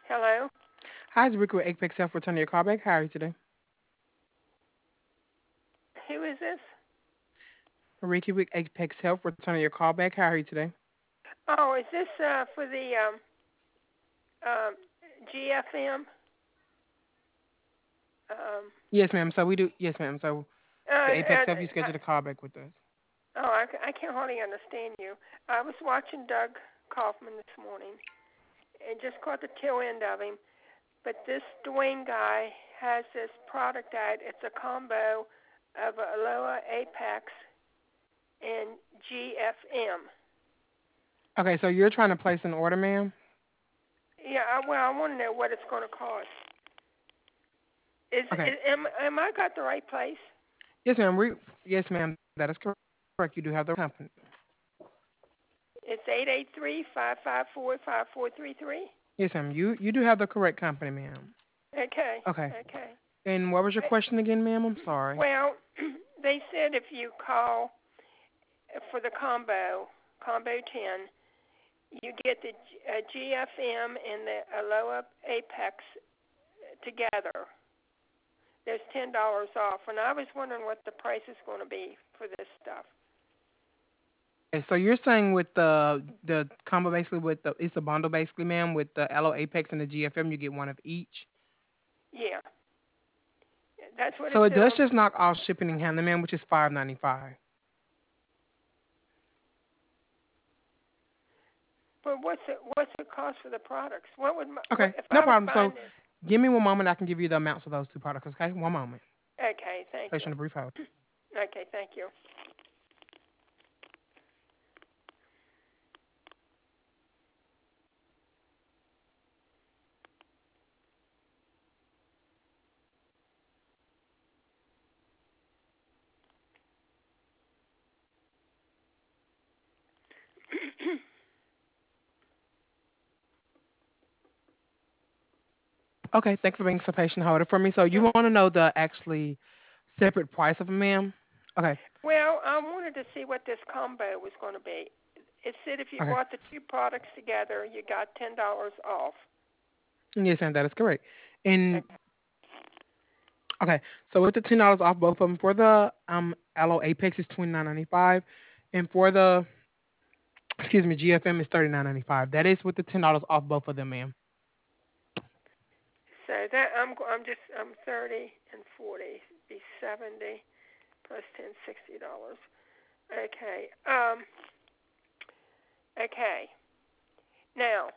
Hello? Hi, it's Ricky with Apex Health. Returning your call back. How are you today? Who is this? Ricky with Apex Health. Returning your call back. How are you today? Oh, is this for the um, GFM? Um, Yes, ma'am. So we do. Yes, ma'am. So uh, the Apex Health, you uh, scheduled a call back with us. I can't hardly understand you. I was watching Doug Kaufman this morning and just caught the tail end of him. But this Dwayne guy has this product out. It's a combo of Aloha Apex and GFM. Okay, so you're trying to place an order, ma'am. Yeah, well, I want to know what it's going to cost. Okay. Am I got the right place? Yes, ma'am. Yes, ma'am. That is correct. You do have the company. It's 883-554-5433. Yes, ma'am. You do have the correct company, ma'am. Okay, Okay. okay. And what was your question again, ma'am? I'm sorry. Well, they said if you call for the combo 10, you get the GFM and the Aloha Apex together. There's $10 off, and I was wondering what the price is going to be for this stuff. Okay, so you're saying with the combo basically with the it's a bundle basically, ma'am, with the LO Apex and the GFM, you get one of each. Yeah, that's what it So it said does on. just knock off shipping and handling, ma'am, which is $5.95. But what's the cost for the products? What Okay, if no I was problem. So buying this? give me one moment. I can give you the amounts of those two products. Okay, one moment. Okay, thank Place you. you on a brief hold. Okay, thank you. Okay, thanks for being so patient. Hold it for me. So you want to know the actually separate price of them, ma'am? Okay, Well, I wanted to see what this combo was going to be. It said if you okay. bought the two products together, you got $10 off. Yes, ma'am, that is correct. And Okay. okay, so with the $10 off both of them for the Aloe Apex is $29.95, and for the excuse me GFM is $39.95. That is with the $10 off both of them, ma'am. So I'm 30 and 40, be 70 plus 10, $60. Okay. Okay. Now,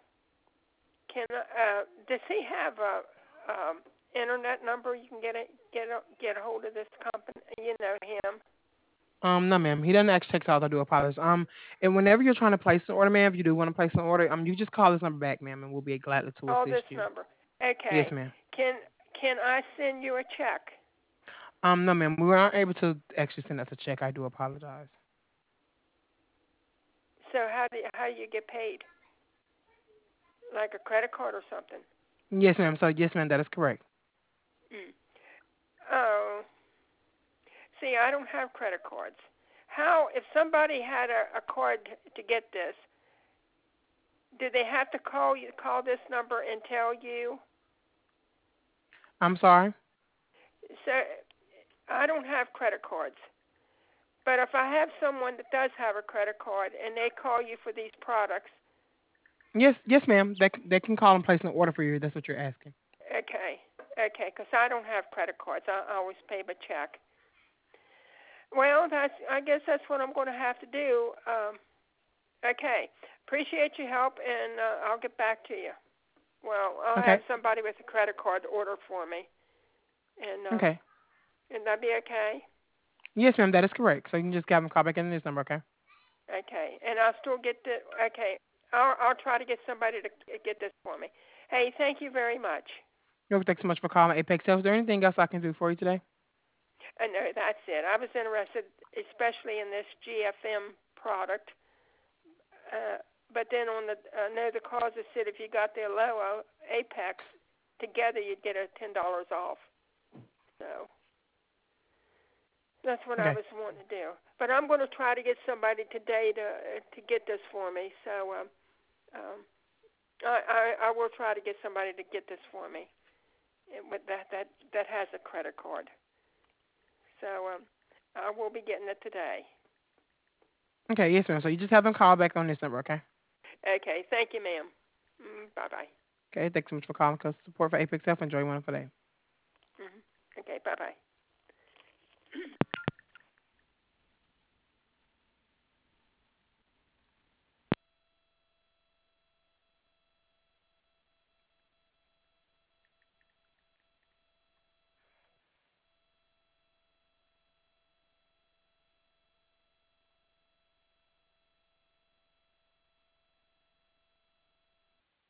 does he have a internet number you can get a hold of this company? You know him. No, ma'am. He doesn't actually text out. I do apologize. And whenever you're trying to place an order, ma'am, if you do want to place an order, you just call this number back, ma'am, and we'll be glad to Call this assist you. number. Yes, Okay. ma'am. Can can I send you a check? No, ma'am. We were not able to actually send us a check. I do apologize. So how do you get paid? Like a credit card or something? Yes, ma'am. So yes, ma'am. That is correct. Mm. Oh, see, I don't have credit cards. How if somebody had a card to get this? Do they have to call this number and tell you? I'm sorry. So I don't have credit cards. But if I have someone that does have a credit card and they call you for these products, Yes, yes, ma'am. They can call and place an order for you. That's what you're asking. okay, okay, because I don't have credit cards. I always pay by check. Well, I guess that's what I'm going to have to do. Okay, appreciate your help, and I'll get back to you. Well, I'll have Okay. somebody with a credit card order for me, Okay. and that be okay? Yes, ma'am. That is correct. So you can just give them a call back in this number. Okay. Okay, and I'll still get the okay. I'll try to get somebody to get this for me. Hey, thank you very much. Yo, thanks so much for calling Apex Health. Is there anything else I can do for you today? No, that's it. I was interested, especially in this GFM product. But then on the know the cause it said if you got the Aloha Apex together, you'd get a $10 off. So that's what I Okay. was wanting to do. But I'm going to try to get somebody today to get this for me. So um, I will try to get somebody to get this for me. With that has a credit card. So I will be getting it today. Okay, yes, ma'am. So you just have them call back on this number, okay? Okay, thank you, ma'am. Bye-bye. Okay, thanks so much for calling because support for Apex Health. Enjoy your wonderful day. Okay, bye-bye.